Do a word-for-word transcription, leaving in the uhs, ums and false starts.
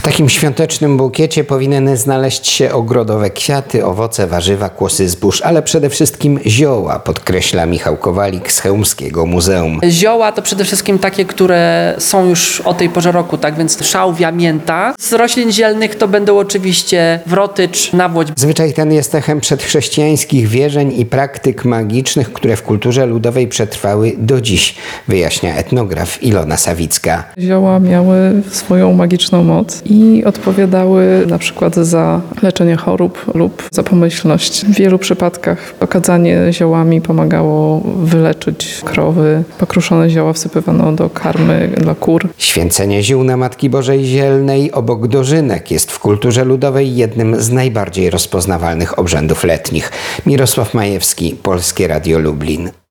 takim świątecznym bukiecie powinny znaleźć się ogrodowe kwiaty, owoce, warzywa, kłosy zbóż, ale przede wszystkim zioła, podkreśla Michał Kowalik z Chełmskiego Muzeum. Zioła to przede wszystkim takie, które są już o tej porze roku, tak więc szałwia, mięta. Z roślin zielnych to będą oczywiście wrotycz, nawłoć. Zwyczaj ten jest echem przedchrześcijańskich wierzeń i praktyk magicznych, które w kulturze ludowej przetrwały do dziś, wyjaśnia etnograf Ilona Sawicka. Zioła miały swoją magiczną moc i odpowiadały na przykład za leczenie chorób lub za pomyślność. W wielu przypadkach okadzanie ziołami pomagało wyleczyć krowy. Pokruszone zioła wsypywano do karmy dla kur. Święcenie ziół na Matki Bożej Zielnej obok dożynek jest w kulturze ludowej jednym z najbardziej rozpoznawalnych obrzędów letnich. Mirosław Majewski, Polskie Radio Lublin.